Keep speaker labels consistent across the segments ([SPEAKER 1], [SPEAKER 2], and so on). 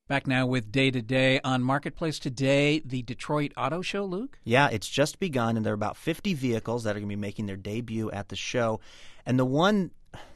[SPEAKER 1] Back now with Day to Day on Marketplace today, the Detroit Auto Show, Luke?
[SPEAKER 2] Yeah, it's just begun, and there are about 50 vehicles that are going to be making their debut at the show. And the one,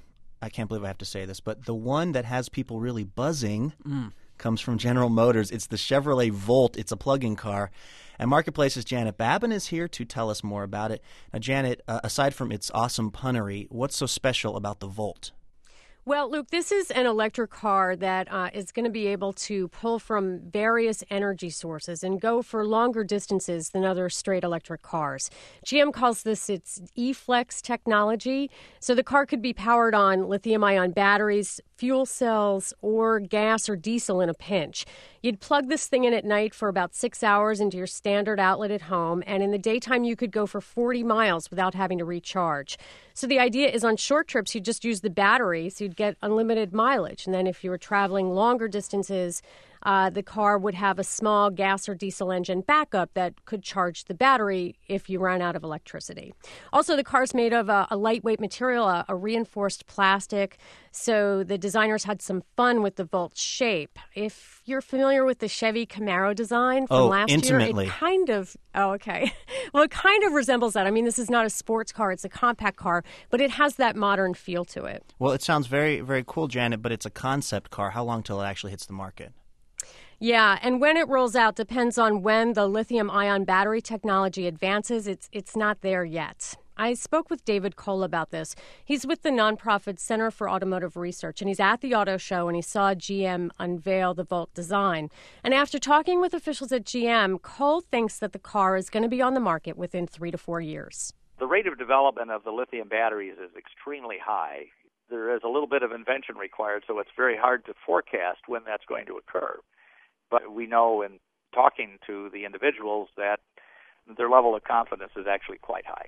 [SPEAKER 2] I can't believe I have to say this, but the one that has people really buzzing comes from General Motors. It's the Chevrolet Volt. It's a plug-in car. And Marketplace's Janet Babin is here to tell us more about it. Now, Janet, aside from its awesome punnery, what's so special about the Volt?
[SPEAKER 3] Well, Luke, this is an electric car that is going to be able to pull from various energy sources and go for longer distances than other straight electric cars. GM calls this its E-Flex technology. So the car could be powered on lithium-ion batteries, fuel cells, or gas or diesel in a pinch. You'd plug this thing in at night for about 6 hours into your standard outlet at home, and in the daytime you could go for 40 miles without having to recharge. So the idea is on short trips you just use the battery, so you'd get unlimited mileage. And then if you were traveling longer distances, the car would have a small gas or diesel engine backup that could charge the battery if you ran out of electricity. Also, the car's made of a lightweight material, a reinforced plastic, so the designers had some fun with the Volt's shape. If you're familiar with the Chevy Camaro design from last
[SPEAKER 2] intimately.
[SPEAKER 3] year, it kind of, okay. Well, it kind of resembles that. I mean, this is not a sports car, it's a compact car, but it has that modern feel to it.
[SPEAKER 2] Well, it sounds very, very cool, Janet, but it's a concept car. How long till it actually hits the market?
[SPEAKER 3] Yeah, and when it rolls out depends on when the lithium-ion battery technology advances. It's not there yet. I spoke with David Cole about this. He's with the nonprofit Center for Automotive Research, and he's at the auto show, and he saw GM unveil the Volt design. And after talking with officials at GM, Cole thinks that the car is going to be on the market within 3 to 4 years.
[SPEAKER 4] The rate of development of the lithium batteries is extremely high. There is a little bit of invention required, so it's very hard to forecast when that's going to occur. But we know in talking to the individuals that their level of confidence is actually quite high.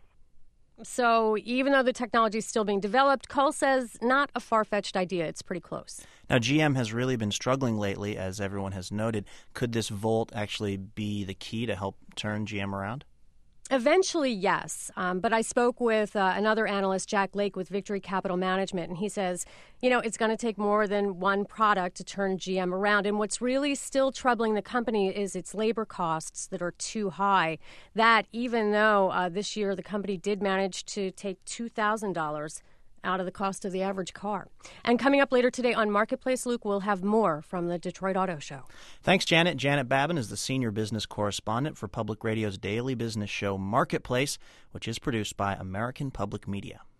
[SPEAKER 3] So even though the technology is still being developed, Cole says not a far-fetched idea. It's pretty close.
[SPEAKER 2] Now, GM has really been struggling lately, as everyone has noted. Could this Volt actually be the key to help turn GM around?
[SPEAKER 3] Eventually, yes. But I spoke with another analyst, Jack Lake, with Victory Capital Management, and he says, it's going to take more than one product to turn GM around. And what's really still troubling the company is its labor costs that are too high. That, even though this year the company did manage to take $2,000 out of the cost of the average car. And coming up later today on Marketplace, Luke, we'll have more from the Detroit Auto Show.
[SPEAKER 2] Thanks, Janet. Janet Babin is the senior business correspondent for Public Radio's daily business show Marketplace, which is produced by American Public Media.